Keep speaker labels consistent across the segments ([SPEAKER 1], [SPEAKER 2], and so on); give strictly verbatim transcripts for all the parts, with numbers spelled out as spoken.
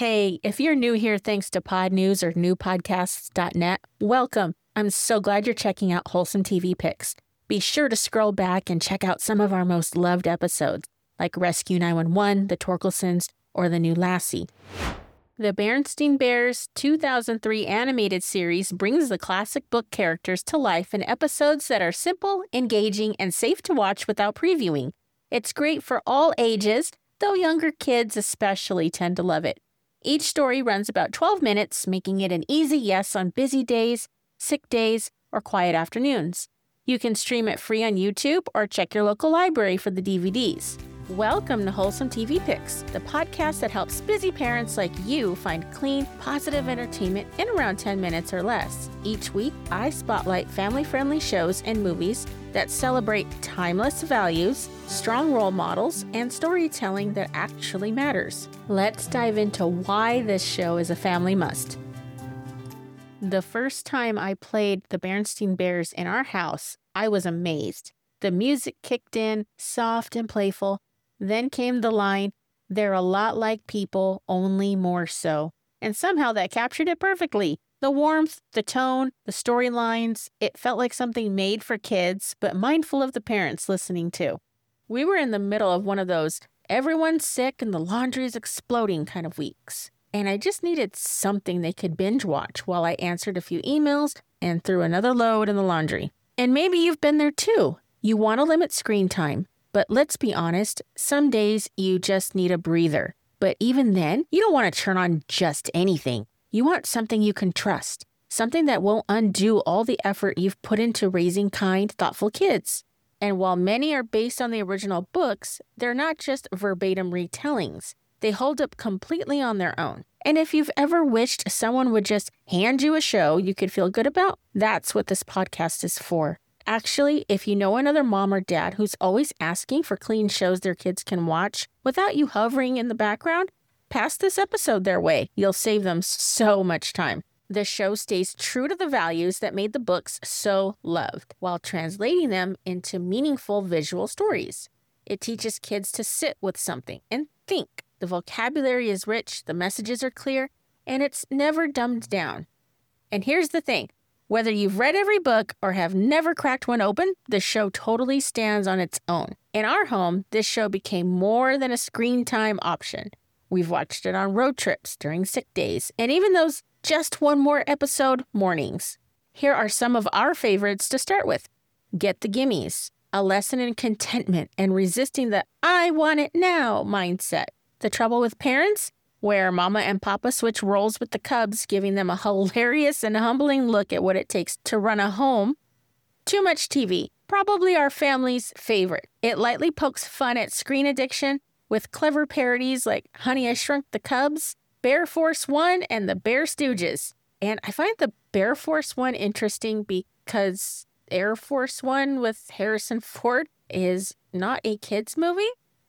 [SPEAKER 1] Hey, if you're new here thanks to Pod News or new podcasts dot net, welcome. I'm so glad you're checking out Wholesome T V Picks. Be sure to scroll back and check out some of our most loved episodes, like Rescue nine one one, The Torkelsons, or The New Lassie. The Berenstain Bears two thousand three animated series brings the classic book characters to life in episodes that are simple, engaging, and safe to watch without previewing. It's great for all ages, though younger kids especially tend to love it. Each story runs about twelve minutes, making it an easy yes on busy days, sick days, or quiet afternoons. You can stream it free on YouTube or check your local library for the D V Ds. Welcome to Wholesome T V Picks, the podcast that helps busy parents like you find clean, positive entertainment in around ten minutes or less. Each week, I spotlight family-friendly shows and movies that celebrate timeless values, strong role models, and storytelling that actually matters. Let's dive into why this show is a family must. The first time I played the Berenstain Bears in our house, I was amazed. The music kicked in, soft and playful. Then came the line, "They're a lot like people, only more so." And somehow that captured it perfectly. The warmth, the tone, the storylines, it felt like something made for kids, but mindful of the parents listening too. We were in the middle of one of those everyone's sick and the laundry's exploding kind of weeks. And I just needed something they could binge watch while I answered a few emails and threw another load in the laundry. And maybe you've been there too. You want to limit screen time. But let's be honest, some days you just need a breather. But even then, you don't want to turn on just anything. You want something you can trust, something that won't undo all the effort you've put into raising kind, thoughtful kids. And while many are based on the original books, they're not just verbatim retellings. They hold up completely on their own. And if you've ever wished someone would just hand you a show you could feel good about, that's what this podcast is for. Actually, if you know another mom or dad who's always asking for clean shows their kids can watch without you hovering in the background, pass this episode their way. You'll save them so much time. The show stays true to the values that made the books so loved, while translating them into meaningful visual stories. It teaches kids to sit with something and think. The vocabulary is rich, the messages are clear, and it's never dumbed down. And here's the thing. Whether you've read every book or have never cracked one open, the show totally stands on its own. In our home, this show became more than a screen time option. We've watched it on road trips, during sick days, and even those just one more episode mornings. Here are some of our favorites to start with. Get the Gimmies, a lesson in contentment and resisting the I want it now mindset. The Trouble with Parents, where Mama and Papa switch roles with the Cubs, giving them a hilarious and humbling look at what it takes to run a home. Too Much T V, probably our family's favorite. It lightly pokes fun at screen addiction with clever parodies like Honey, I Shrunk the Cubs, Bear Force One, and the Bear Stooges. And I find the Bear Force One interesting because Air Force One with Harrison Ford is not a kid's movie.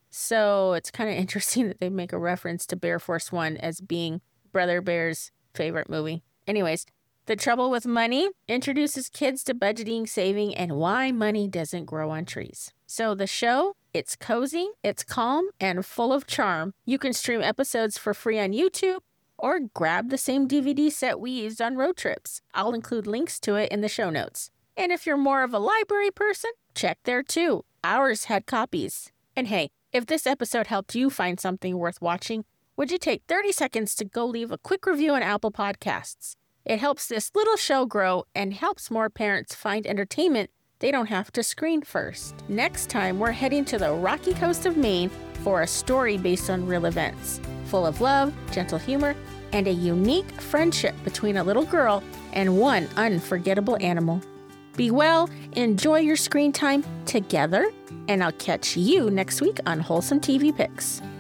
[SPEAKER 1] So it's kind of interesting that they make a reference to Bear Force One as being Brother Bear's favorite movie. Anyways, The Trouble with Money introduces kids to budgeting, saving, and why money doesn't grow on trees. So the show, it's cozy, it's calm, and full of charm. You can stream episodes for free on YouTube or grab the same D V D set we used on road trips. I'll include links to it in the show notes. And if you're more of a library person, check there too. Ours had copies. And hey, if this episode helped you find something worth watching, would you take thirty seconds to go leave a quick review on Apple Podcasts? It helps this little show grow and helps more parents find entertainment they don't have to screen first. Next time, we're heading to the rocky coast of Maine for a story based on real events, full of love, gentle humor, and a unique friendship between a little girl and one unforgettable animal. Be well, enjoy your screen time together, and I'll catch you next week on Wholesome T V Picks.